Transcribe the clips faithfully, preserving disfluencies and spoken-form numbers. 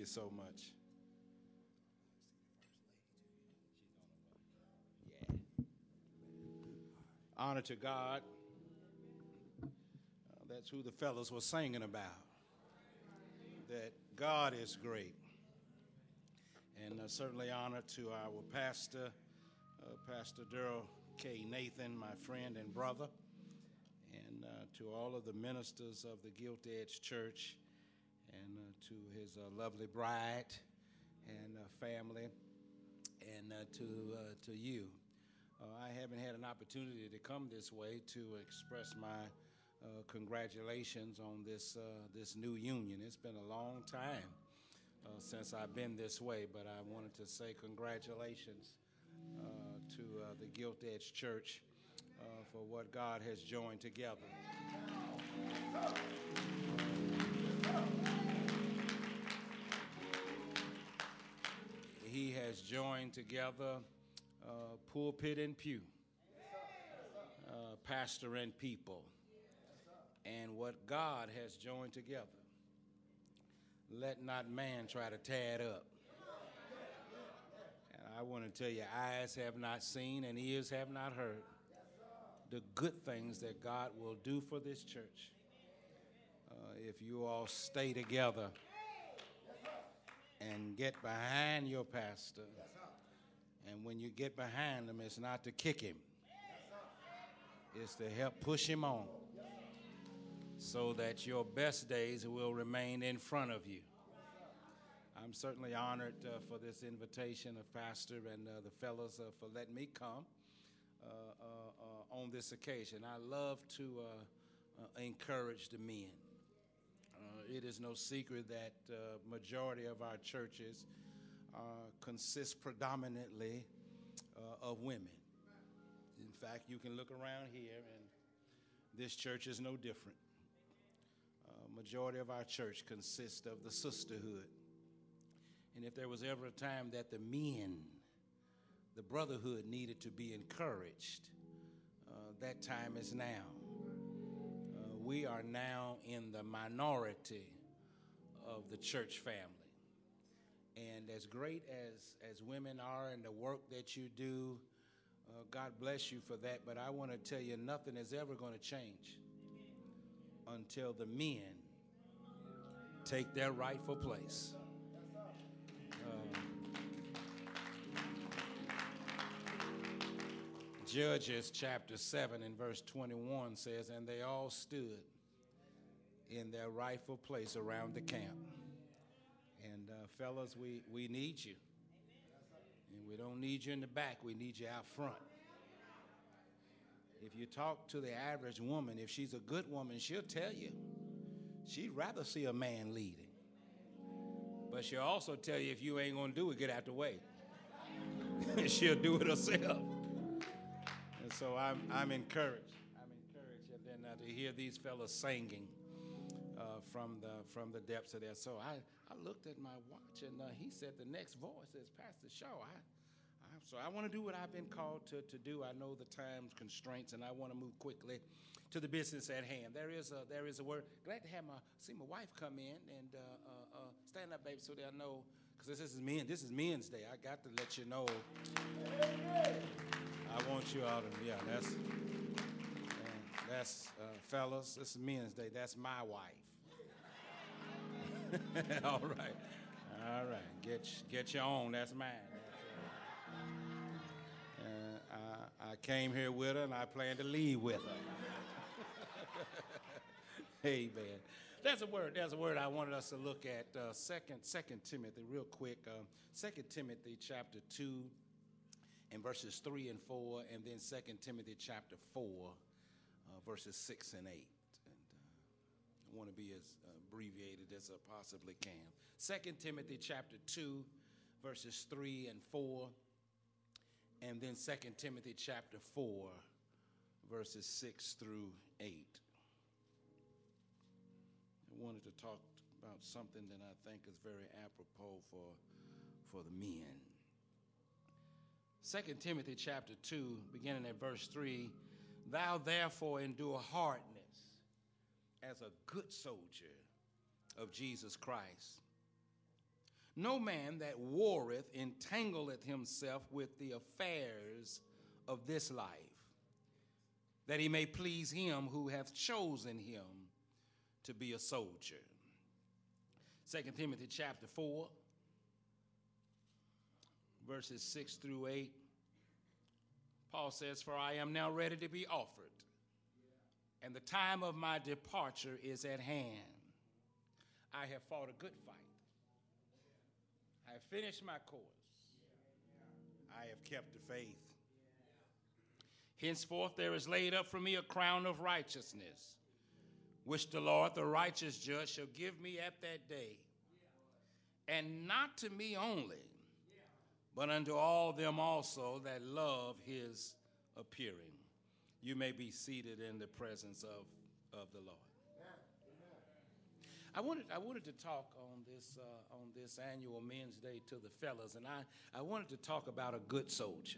you so much. Yeah. Honor to God. Uh, that's who the fellas were singing about. That God is great. And uh, certainly honor to our pastor, uh, Pastor Daryl K. Nathan, my friend and brother, and uh, to all of the ministers of the Gilt Edge Church, and uh, to his uh, lovely bride and uh, family, and uh, to uh, to you. Uh, I haven't had an opportunity to come this way to express my uh, congratulations on this uh, this new union. It's been a long time uh, since I've been this way, but I wanted to say congratulations uh, to uh, the Gilt Edge Church uh, for what God has joined together. He has joined together uh, pulpit and pew, uh, pastor and people, and what God has joined together. Let not man try to tear it up. And I want to tell you, eyes have not seen and ears have not heard the good things that God will do for this church uh, if you all stay together and get behind your pastor. And when you get behind him, it's not to kick him. It's to help push him on so that your best days will remain in front of you. I'm certainly honored uh, for this invitation of Pastor and uh, the fellows uh, for letting me come uh, uh, uh, on this occasion. I love to uh, uh, encourage the men. Uh, it is no secret that uh, majority of our churches uh, consist predominantly uh, of women. In fact, you can look around here, and this church is no different. Uh, majority of our church consists of the sisterhood. And if there was ever a time that the men, the brotherhood, needed to be encouraged, uh, that time is now. Uh, we are now in the minority of the church family. And as great as, as women are and the work that you do, uh, God bless you for that. But I want to tell you, nothing is ever going to change until the men take their rightful place. Uh, Judges chapter seven and verse twenty-one says, and they all stood in their rightful place around the camp. And uh, fellas, we, we need you. And we don't need you in the back, we need you out front. If you talk to the average woman, if she's a good woman, she'll tell you she'd rather see a man leading. But she'll also tell you if you ain't going to do it, get out the way. She'll do it herself. And so I'm I'm encouraged. I'm encouraged and then uh, to hear these fellas singing uh, from the from the depths of their soul. I, I looked at my watch and uh, he said the next voice is Pastor Shaw. I, I so I want to do what I've been called to, to do. I know the time constraints and I want to move quickly to the business at hand. There is a there is a word. Glad to have my see my wife come in and uh, uh, uh, stand up, baby, so they'll know because this is men. This is Men's Day. I got to let you know. I want you all to yeah. That's uh, that's uh, fellas. This is Men's Day. That's my wife. All right, all right. Get get your own. That's mine. That's, uh, uh, I, I came here with her, and I plan to leave with her. Amen. There's a word. There's a word I wanted us to look at. Uh, second, Second Timothy, real quick. Uh, Second Timothy, chapter two, and verses three and four, and then Second Timothy, chapter four, uh, verses six and eight. And uh, I want to be as abbreviated as I possibly can. Second Timothy, chapter two, verses three and four, and then Second Timothy, chapter four, verses six through eight. I wanted to talk about something that I think is very apropos for, for the men. Second Timothy chapter two, beginning at verse three, thou therefore endure hardness as a good soldier of Jesus Christ. No man that warreth entangleth himself with the affairs of this life, that he may please him who hath chosen him to be a soldier. Second Timothy chapter four, verses six through eight. Paul says, "For I am now ready to be offered, and the time of my departure is at hand. I have fought a good fight. I have finished my course. I have kept the faith. Henceforth there is laid up for me a crown of righteousness, which the Lord, the righteous judge, shall give me at that day. And not to me only, but unto all them also that love his appearing." You may be seated in the presence of, of the Lord. I wanted, I wanted to talk on this, uh, on this annual Men's Day to the fellas, and I, I wanted to talk about a good soldier.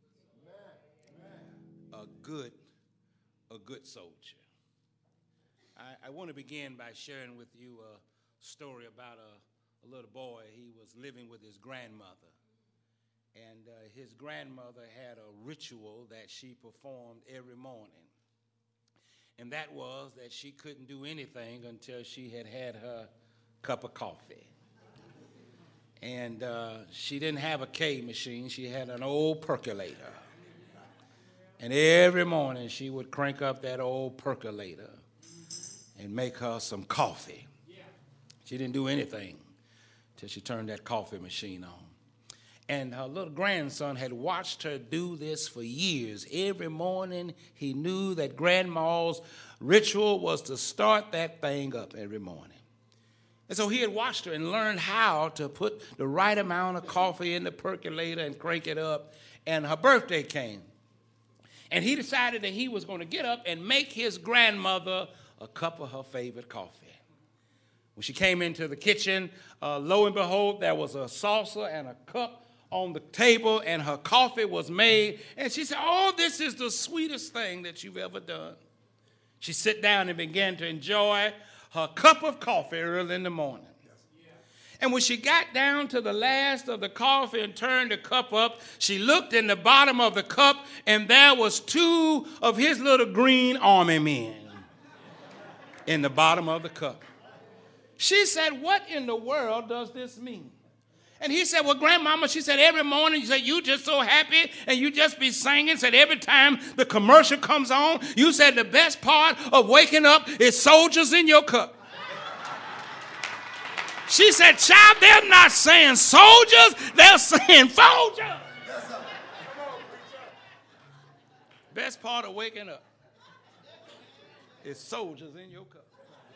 A good, a good soldier. I, I want to begin by sharing with you a story about a, a little boy. He was living with his grandmother, and uh, his grandmother had a ritual that she performed every morning, and that was that she couldn't do anything until she had had her cup of coffee. And uh, she didn't have a K machine. She had an old percolator. And every morning she would crank up that old percolator and make her some coffee. She didn't do anything till she turned that coffee machine on. And her little grandson had watched her do this for years. Every morning he knew that grandma's ritual was to start that thing up every morning. And so he had watched her and learned how to put the right amount of coffee in the percolator and crank it up. And her birthday came. And he decided that he was going to get up and make his grandmother a cup of her favorite coffee. When she came into the kitchen, uh, lo and behold, there was a saucer and a cup on the table, and her coffee was made. And she said, "Oh, this is the sweetest thing that you've ever done." She sat down and began to enjoy her cup of coffee early in the morning. And when she got down to the last of the coffee and turned the cup up, she looked in the bottom of the cup, and there was two of his little green army men in the bottom of the cup. She said, "What in the world does this mean?" And he said, "Well, Grandmama," she said, "every morning you said you just so happy and you just be singing." Said every time the commercial comes on, you said the best part of waking up is soldiers in your cup. She said, "Child, they're not saying soldiers, they're saying Folgers." Yes, sir. Best part of waking up is soldiers in your cup.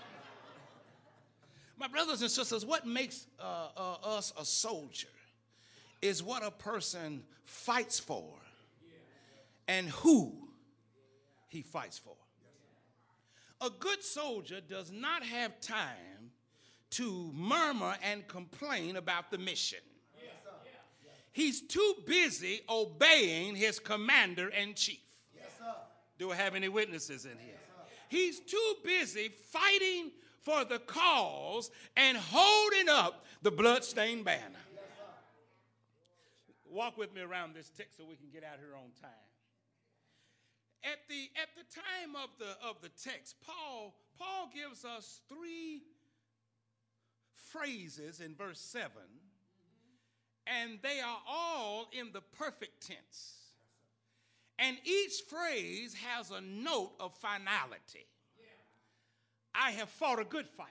My brothers and sisters, what makes uh, uh, us a soldier is what a person fights for and who he fights for. A good soldier does not have time to murmur and complain about the mission. He's too busy obeying his commander-in-chief. Do I have any witnesses in here? He's too busy fighting for the cause and holding up the bloodstained banner. Walk with me around this text so we can get out here on time. At the, at the time of the, of the text, Paul, Paul gives us three phrases in verse seven, and they are all in the perfect tense. And each phrase has a note of finality. I have fought a good fight.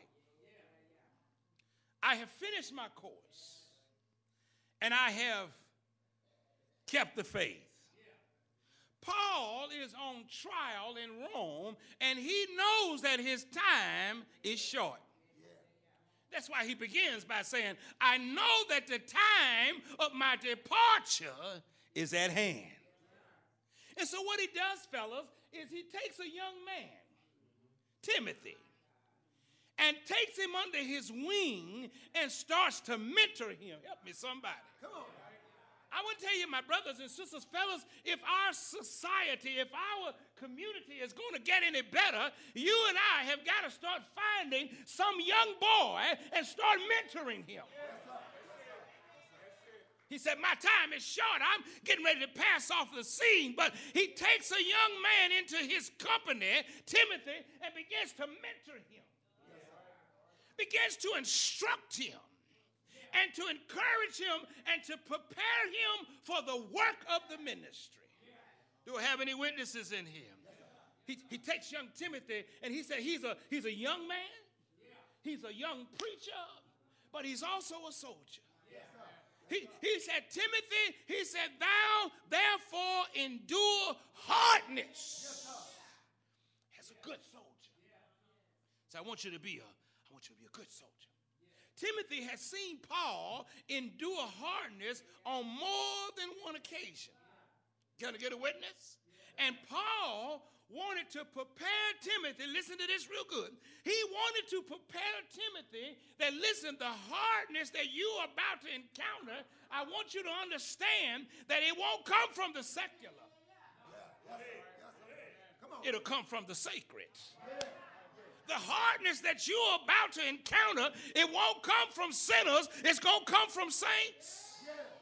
I have finished my course. And I have kept the faith. Paul is on trial in Rome, and he knows that his time is short. That's why he begins by saying, "I know that the time of my departure is at hand." And so what he does, fellas, is he takes a young man, Timothy, and takes him under his wing and starts to mentor him. Help me, somebody. Come on. I want to tell you, my brothers and sisters, fellas, if our society, if our community is going to get any better, you and I have got to start finding some young boy and start mentoring him. He said, my time is short. I'm getting ready to pass off the scene. But he takes a young man into his company, Timothy, and begins to mentor him. Begins to instruct him and to encourage him and to prepare him for the work of the ministry. Do I have any witnesses in here? He, he takes young Timothy and he said he's a, he's a young man. He's a young preacher, but he's also a soldier. He, he said, Timothy, he said, thou therefore endure hardness as a good soldier. So I want you to be a, I want you to be a good soldier. Timothy has seen Paul endure hardness on more than one occasion. Can I get a witness? And Paul wanted to prepare Timothy, listen to this real good. He wanted to prepare Timothy that, listen, the hardness that you are about to encounter, I want you to understand that it won't come from the secular. It'll come from the sacred. The hardness that you're about to encounter, it won't come from sinners, it's going to come from saints.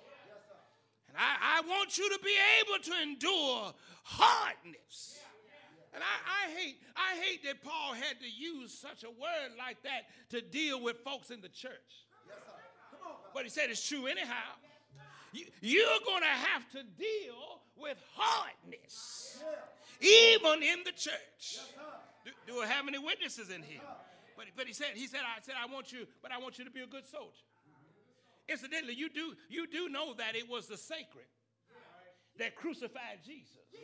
And I, I want you to be able to endure hardness. And I, I hate I hate that Paul had to use such a word like that to deal with folks in the church. Yes, sir. Come on, but he said it's true anyhow. You, you're going to have to deal with hardness, yeah. Even in the church. Yes, do, do I have any witnesses in here? But, but he said, he said, I said, I want you, but I want you to be a good soldier. Mm-hmm. Incidentally, you do you do know that it was the sacred that crucified Jesus. Yeah.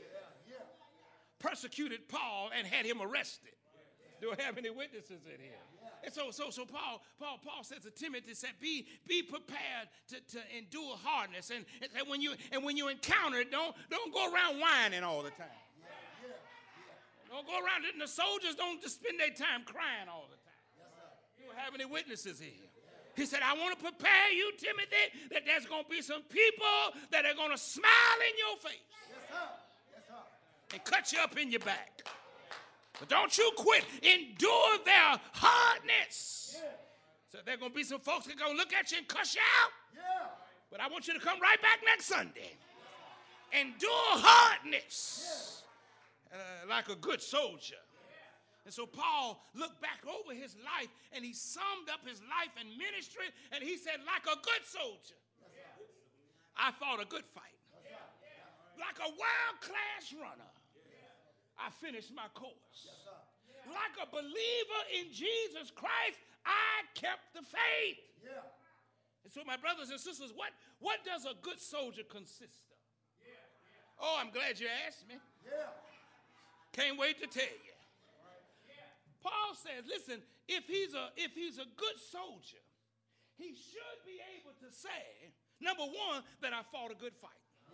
Persecuted Paul and had him arrested. Do I have any witnesses in here? And so, so, so Paul, Paul, Paul says to Timothy, said, be, be prepared to, to endure hardness, and, and when you and when you encounter it, don't don't go around whining all the time. Don't go around. The soldiers don't just spend their time crying all the time. Do I have any witnesses in here? He said, I want to prepare you, Timothy, that there's going to be some people that are going to smile in your face. Yes, sir. And cut you up in your back. But don't you quit. Endure their hardness. Yeah. So there are going to be some folks that are going to look at you and cuss you out. Yeah. But I want you to come right back next Sunday. Endure hardness. Yeah. Uh, like a good soldier. Yeah. And so Paul looked back over his life and he summed up his life and ministry and he said, like a good soldier, I fought a good fight. Like a world-class runner, I finished my course. Like a believer in Jesus Christ, I kept the faith. And so, my brothers and sisters, what, what does a good soldier consist of? Oh, I'm glad you asked me. Can't wait to tell you. Paul says, listen, if he's a, if he's a good soldier, he should be able to say, number one, that I fought a good fight.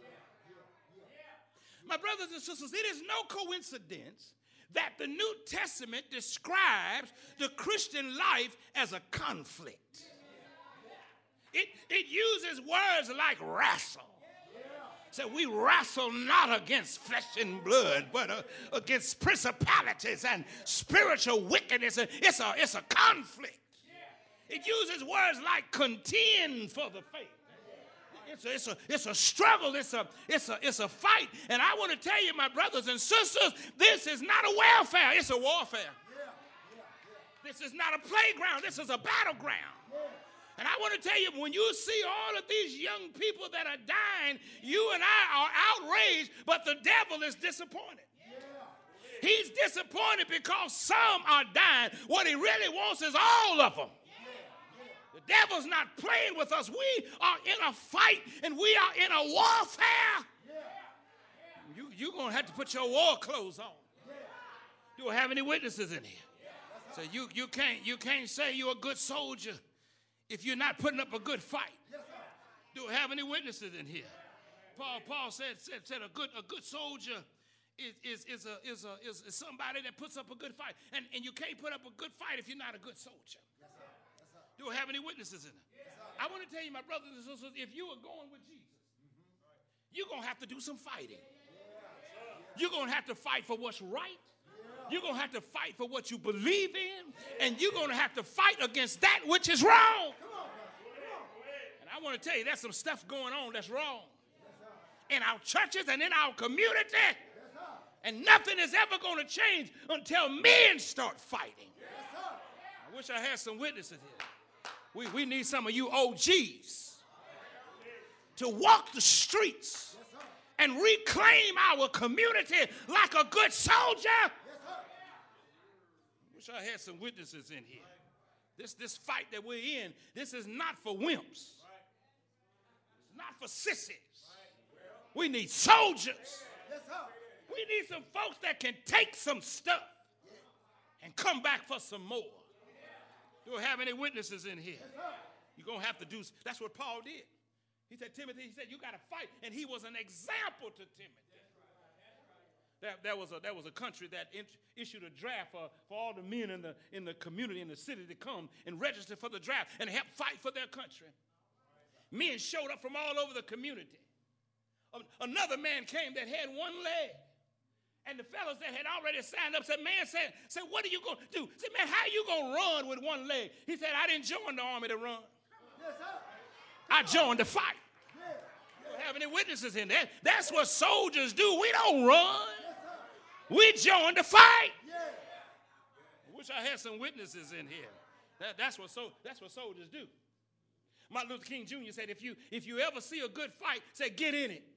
My brothers and sisters, it is no coincidence that the New Testament describes the Christian life as a conflict. It, it uses words like wrestle. So we wrestle not against flesh and blood, but uh, against principalities and spiritual wickedness. It's a, it's a conflict. It uses words like contend for the faith. It's a, it's a, it's a struggle. It's a, it's a, it's a fight. And I want to tell you, my brothers and sisters, this is not a welfare. It's a warfare. Yeah, yeah, yeah. This is not a playground. This is a battleground. Yeah. And I want to tell you, when you see all of these young people that are dying, you and I are outraged, but the devil is disappointed. Yeah. He's disappointed because some are dying. What he really wants is all of them. The devil's not playing with us. We are in a fight and we are in a warfare. Yeah. You, you're going to have to put your war clothes on. Yeah. Do I have any witnesses in here? Yeah. So you, you, can't, you can't say you're a good soldier if you're not putting up a good fight. Yes, do I have any witnesses in here? Paul, Paul said, said, said a, good, a good soldier is, is, is, a, is, a, is, is somebody that puts up a good fight. And, and you can't put up a good fight if you're not a good soldier. Do I have any witnesses in it? Yes, I want to tell you, my brothers and sisters, if you are going with Jesus, mm-hmm. you're going to have to do some fighting. Yeah. You're going to have to fight for what's right. Yeah. You're going to have to fight for what you believe in. Yeah. And you're going to have to fight against that which is wrong. Come on, come on. And I I want to tell you, there's some stuff going on that's wrong in our churches and in our community. And nothing is ever going to change until men start fighting. I wish I had some witnesses here. We, we need some of you O Gs to walk the streets and reclaim our community like a good soldier. I wish I had some witnesses in here. This, this fight that we're in, this is not for wimps. It's not for sissies. We need soldiers. We need some folks that can take some stuff and come back for some more. Do we have any witnesses in here? You're going to have to do, that's what Paul did. He said, Timothy, he said, you got to fight. And he was an example to Timothy. There, there, was, a, there was a country that in, issued a draft for, for all the men in the, in the community, in the city to come and register for the draft and help fight for their country. Men showed up from all over the community. Another man came that had one leg. And the fellows that had already signed up said, man, said, said what are you going to do? Said, man, how are you going to run with one leg? He said, I didn't join the army to run. Yes, sir. I joined to fight. Yeah. Yeah. Don't have any witnesses in there. That's what soldiers do. We don't run. Yes, we join to fight. Yeah. I wish I had some witnesses in here. That, that's, what so, that's what soldiers do. Martin Luther King Junior said, if you, if you ever see a good fight, say, get in it.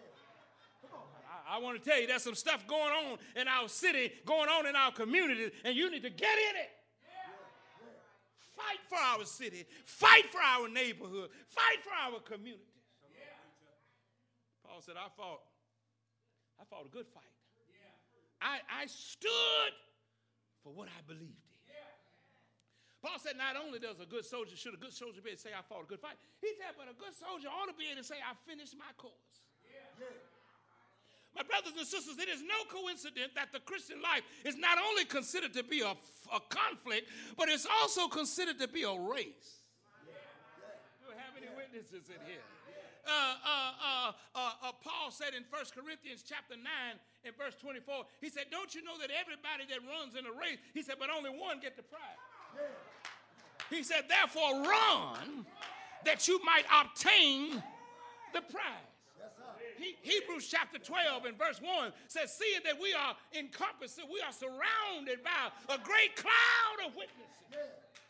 I want to tell you, there's some stuff going on in our city, going on in our community, and you need to get in it. Yeah. Fight for our city. Fight for our neighborhood. Fight for our community. Yeah. Paul said, I fought, I fought a good fight. Yeah. I, I stood for what I believed in. Yeah. Paul said, not only does a good soldier, should a good soldier be able to say, I fought a good fight. He said, but a good soldier ought to be able to say, I finished my course. Yeah. Yeah. My brothers and sisters, it is no coincidence that the Christian life is not only considered to be a, a conflict, but it's also considered to be a race. Yeah. Do we have any witnesses in here? Uh, uh, uh, uh, uh, Paul said in First Corinthians chapter nine and verse twenty-four, he said, don't you know that everybody that runs in a race, he said, but only one get the prize. Yeah. He said, therefore run that you might obtain the prize. He, Hebrews chapter twelve and verse one says, seeing that we are encompassed, we are surrounded by a great cloud of witnesses. Yeah.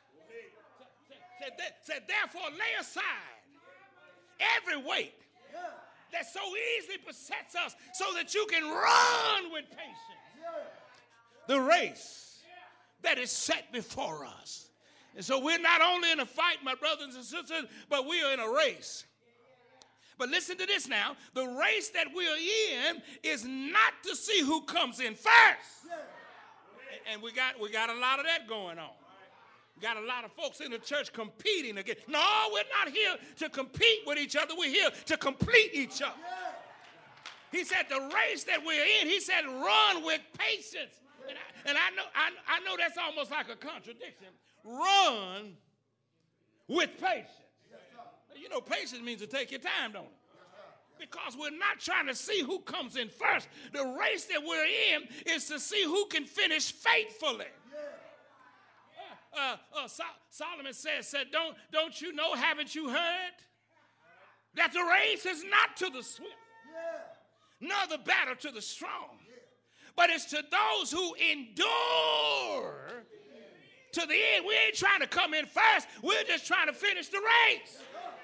Said, said, said, therefore lay aside every weight yeah. that so easily besets us so that you can run with patience yeah. the race that is set before us. And so we're not only in a fight, my brothers and sisters, but we are in a race. But listen to this now. The race that we're in is not to see who comes in first. Yeah. And we got, we got a lot of that going on. We got a lot of folks in the church competing again. No, we're not here to compete with each other. We're here to complete each other. Yeah. He said the race that we're in, he said run with patience. And I, and I know, I, I know that's almost like a contradiction. Run with patience. You know, patience means to take your time, don't it? Because we're not trying to see who comes in first. The race that we're in is to see who can finish faithfully. Uh, uh, uh, so- Solomon says, said, don't, don't you know, haven't you heard that the race is not to the swift, nor the battle to the strong, but it's to those who endure to the end. We ain't trying to come in first. We're just trying to finish the race.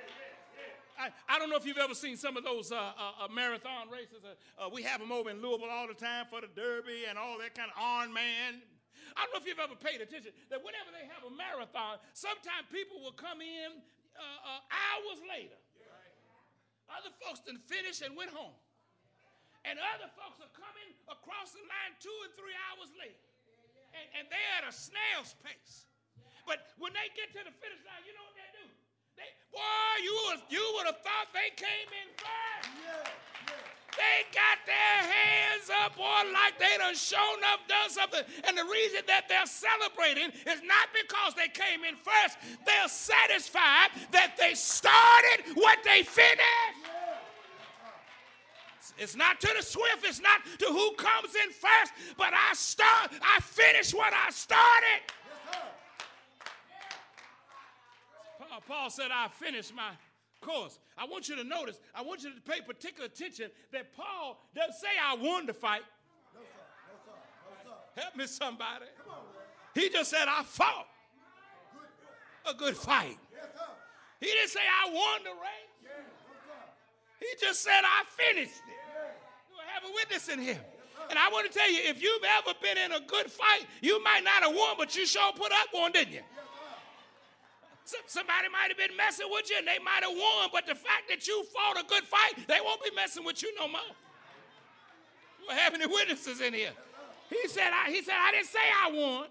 I, I don't know if you've ever seen some of those uh, uh, uh, marathon races. Uh, uh, we have them over in Louisville all the time for the Derby and all that kind of Ironman. I don't know if you've ever paid attention that whenever they have a marathon, sometimes people will come in uh, uh, hours later. Other folks done finished and went home. And other folks are coming across the line two and three hours later. And, and they're at a snail's pace. But when they get to the finish line, you know what they do? They, boy, you, was, you would have thought they came in first. Yeah, yeah. They got their hands up, boy, like they done shown up, done something. And the reason that they're celebrating is not because they came in first. They're satisfied that they started what they finished. Yeah. It's not to the swift. It's not to who comes in first. But I start. I finished what I started. Yes, sir. Paul said, I finished my course, I want you to notice, I want you to pay particular attention that Paul doesn't say I won the fight. No, sir. No, sir. No, sir. Help me, somebody. Come on, man. He just said I fought a good fight. Yes, sir. He didn't say I won the race. Yeah. No, sir. He just said I finished it. You have a witness in here. And I want to tell you, if you've ever been in a good fight, you might not have won, but you sure put up one, didn't you? Somebody might have been messing with you and they might have won, but the fact that you fought a good fight, they won't be messing with you no more. We're having any witnesses in here. He said, I, he said, I didn't say I won,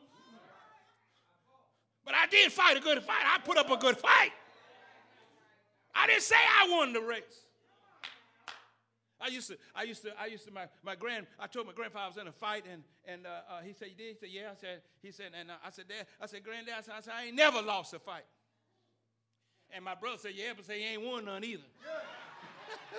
but I did fight a good fight. I put up a good fight. I didn't say I won the race. I used to, I used to, I used to, my, my grand, I told my grandfather I was in a fight, and, and uh, uh, he said, you did? He said, yeah. I said, he said, and uh, I said, Dad, I said, Granddad, I said, I said, I ain't never lost a fight. And my brother said, yeah, but say, he ain't won none either. Yeah.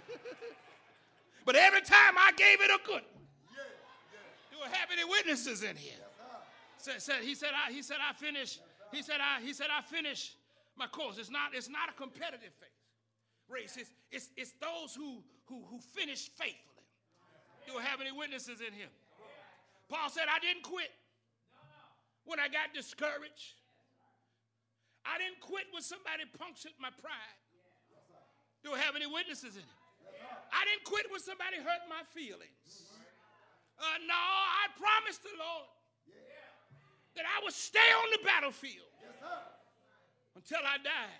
But every time I gave it a good, yeah, yeah. There were having any witnesses in here. Said, said, he said, I, he said, I finished, he said, I, he said, I finished my course. It's not, it's not a competitive phase. Race. It's, it's, it's those who, who, who finish faithfully. Do we have any witnesses in here? Paul said, I didn't quit when I got discouraged. I didn't quit when somebody punctured my pride. Do we have any witnesses in it? I didn't quit when somebody hurt my feelings. Uh, no, I promised the Lord that I would stay on the battlefield until I died.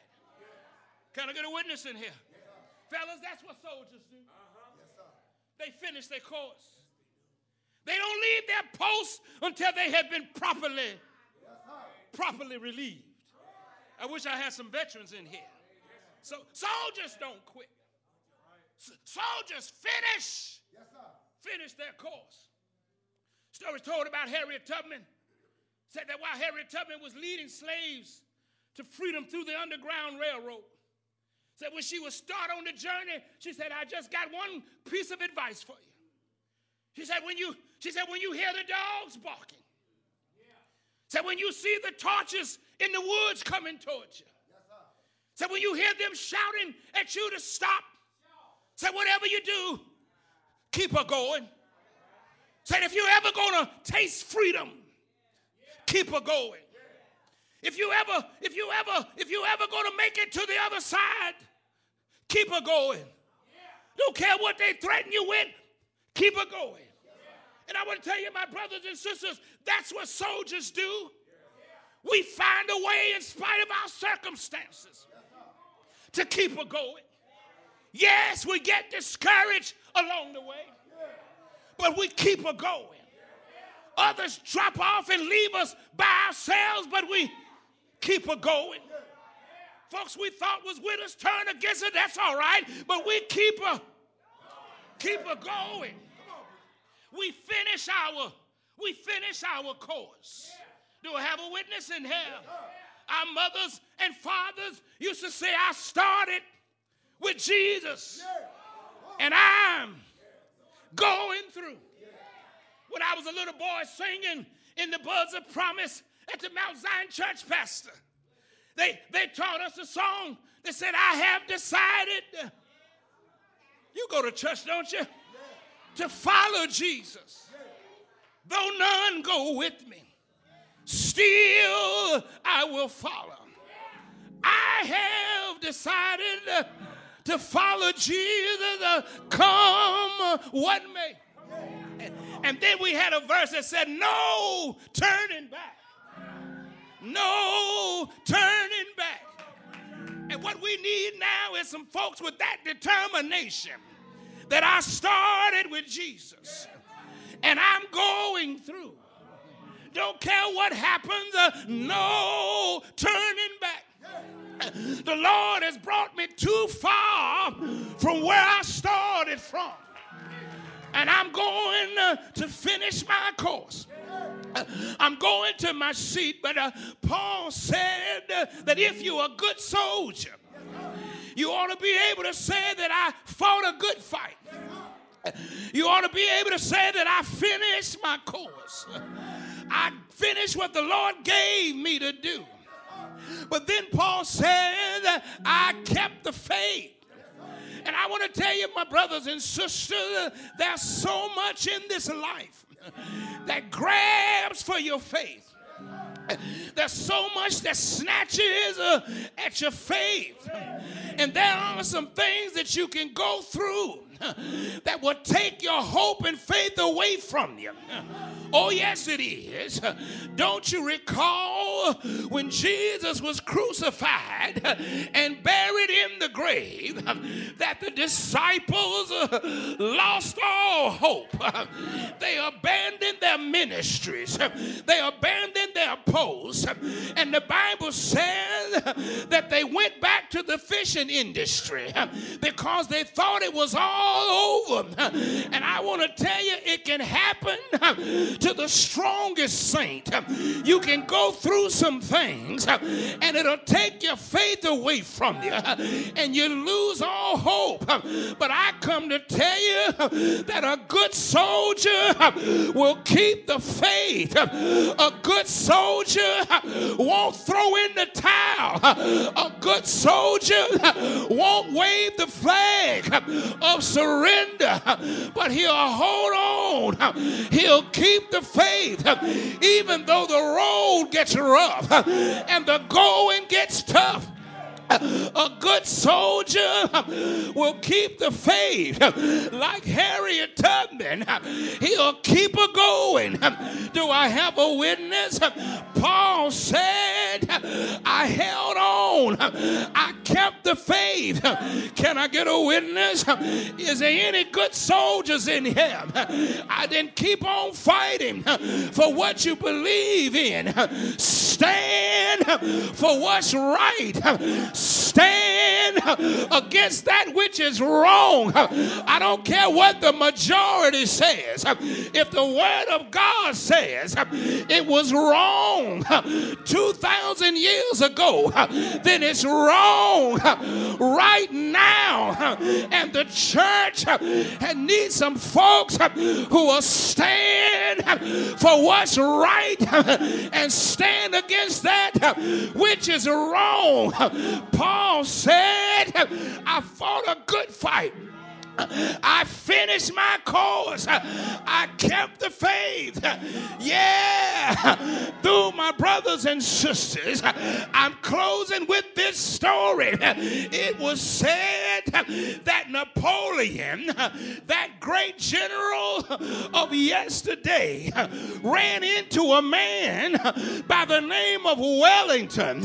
Can I get a witness in here? Yes, fellas, that's what soldiers do. Uh-huh. Yes, sir. They finish their course. They don't leave their post until they have been properly, yes, properly relieved. I wish I had some veterans in here. So soldiers don't quit. S- soldiers finish, yes, sir. Finish their course. Stories told about Harriet Tubman said that while Harriet Tubman was leading slaves to freedom through the Underground Railroad, said when she would start on the journey, she said, I just got one piece of advice for you. She said, when you, she said, when you hear the dogs barking, yeah. Said, when you see the torches in the woods coming towards you, yes, said, when you hear them shouting at you to stop, said, whatever you do, keep her going. Said, if you're ever going to taste freedom, keep her going. If you ever, if you ever, if you ever going to make it to the other side, keep her going. Don't care what they threaten you with, keep her going. And I want to tell you, my brothers and sisters, that's what soldiers do. We find a way in spite of our circumstances to keep her going. Yes, we get discouraged along the way, but we keep her going. Others drop off and leave us by ourselves, but we keep her going. Folks we thought was with us turn against her, that's all right, but we keep her, keep her going. We finish our, we finish our course. Do I have a witness in here? Our mothers and fathers used to say, I started with Jesus, and I'm going through. When I was a little boy singing in the Buds of Promise at the Mount Zion Church, Pastor, they, they taught us a song that said, I have decided, you go to church, don't you, to follow Jesus. Though none go with me, still I will follow. I have decided to follow Jesus, come what may. And then we had a verse that said, no turning back. No turning back. And what we need now is some folks with that determination that I started with Jesus and I'm going through. Don't care what happens, uh, no turning back. The Lord has brought me too far from where I started from. And I'm going uh, to finish my course. Uh, I'm going to my seat, but uh, Paul said uh, that if you're a good soldier, you ought to be able to say that I fought a good fight. You ought to be able to say that I finished my course. I finished what the Lord gave me to do. But then Paul said, I kept the faith. And I want to tell you, my brothers and sisters, there's so much in this life that grabs for your faith. There's so much that snatches uh, at your faith. And there are some things that you can go through that will take your hope and faith away from you. Oh, yes, it is. Don't you recall when Jesus was crucified and buried in the grave that the disciples lost all hope? They abandoned their ministries. They abandoned their posts. And the Bible says that they went back to the fishing industry because they thought it was all over. And I want to tell you, it can happen to the strongest saint. You can go through some things and it'll take your faith away from you and you lose all hope. But I come to tell you that a good soldier will keep the faith. A good soldier won't throw in the towel. A good soldier won't wave the flag of surrender, but he'll hold on. He'll keep the faith even though the road gets rough and the going gets tough. A good soldier will keep the faith. Like Harriet Tubman, he'll keep her going. Do I have a witness? Paul said, I held on. I kept the faith. Can I get a witness? Is there any good soldiers in here? I didn't keep on fighting for what you believe in. Stand for what's right. Stand against that which is wrong. I don't care what the majority says. If the word of God says it was wrong two thousand years ago, then it's wrong right now. And the church needs some folks who will stand for what's right and stand against that which is wrong. Paul said, I fought a good fight. I finished my course. I kept the faith. Yeah. Through my brothers and sisters, I'm closing with this story. It was said that Napoleon, that great general of yesterday, ran into a man by the name of Wellington.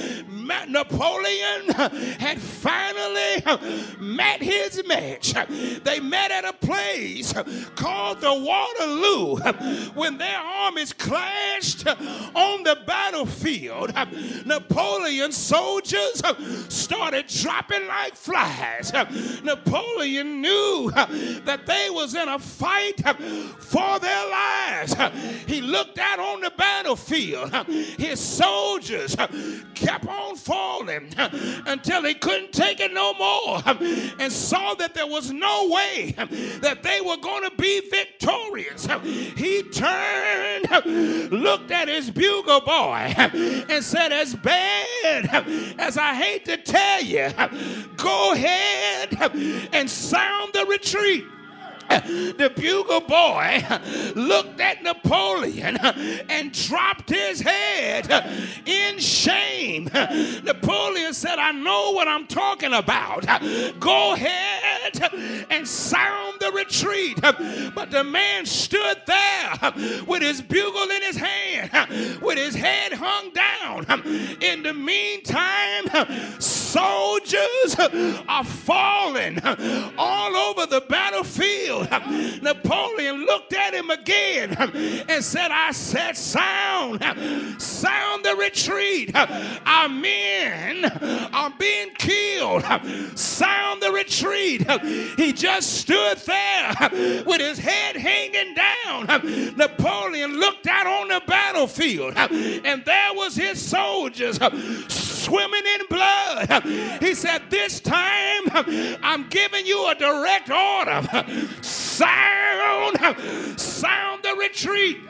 Napoleon had finally met his match. They met at a place called the Waterloo. When their armies clashed on the battlefield, Napoleon's soldiers started dropping like flies. Napoleon knew that they was in a fight for their lives. He looked out on the battlefield. His soldiers kept on falling until he couldn't take it no more and saw that there was no way that they were going to be victorious. He turned, looked at his bugle boy and said, as bad as I hate to tell you, go ahead and sound the retreat. The bugle boy looked at Napoleon and dropped his head in shame. Napoleon said, I know what I'm talking about. Go ahead and sound the retreat. But the man stood there with his bugle in his hand, with his head hung down. In the meantime, soldiers are falling all over the battlefield. Napoleon looked at him again and said, I said sound, sound the retreat. Our men are being killed. Sound the retreat. He just stood there with his head hanging down. Napoleon looked out on the battlefield and there was his soldiers swimming in blood. He said, this time I'm giving you a direct order. Sound, sound the retreat.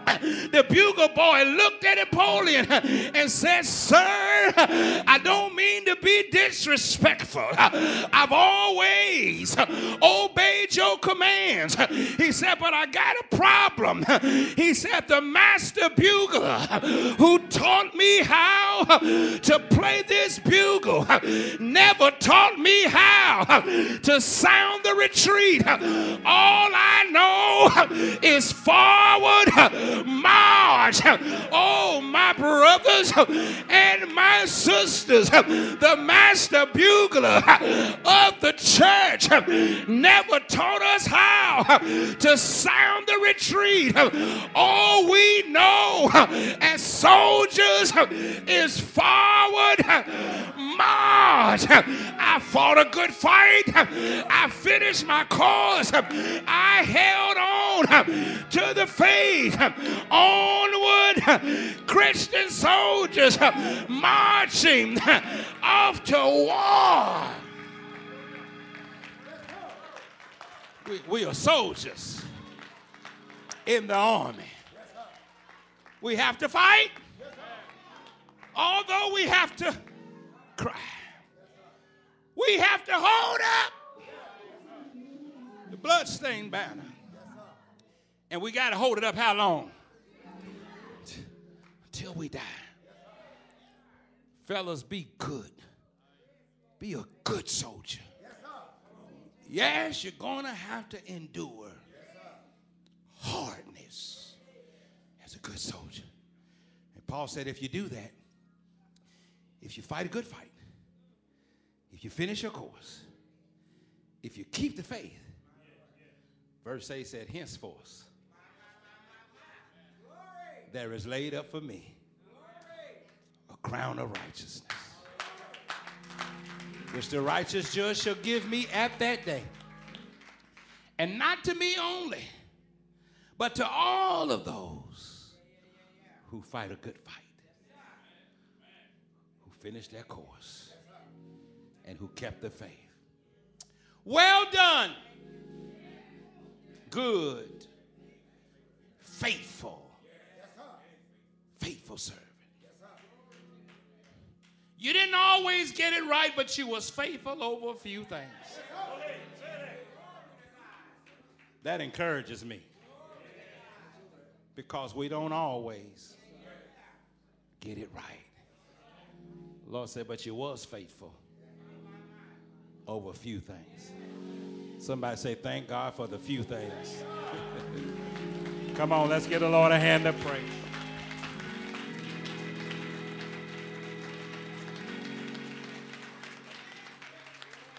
The bugle boy looked at Napoleon and said, sir, I don't mean to be disrespectful. I've always obeyed your commands. He said, but I got a problem. He said, the master bugler who taught me how to play this bugle never taught me how to sound the retreat. All I know is forward march. Oh, my brothers and my sisters, the master bugler of the church never taught us how to sound the retreat. All we know as soldiers is forward march. I fought a good fight. I finished my course. I held on to the faith. Onward, Christian soldiers marching off to war. We, we are soldiers in the army. We have to fight, although we have to cry. We have to hold up the bloodstained banner. And we got to hold it up how long? Until we die. Fellas, be good. Be a good soldier. Yes, you're going to have to endure hardness as a good soldier. And Paul said, if you do that, if you fight a good fight, if you finish your course, if you keep the faith, verse eight said, henceforth, there is laid up for me a crown of righteousness, which the righteous judge shall give me at that day. And not to me only, but to all of those who fight a good fight, who finish their course, and who kept the faith. Well done, good, faithful, faithful servant. You didn't always get it right, but you was faithful over a few things. That encourages me, because we don't always get it right. The Lord said, but you was faithful over a few things. Somebody say, thank God for the few things. Come on, let's give the Lord a hand of praise.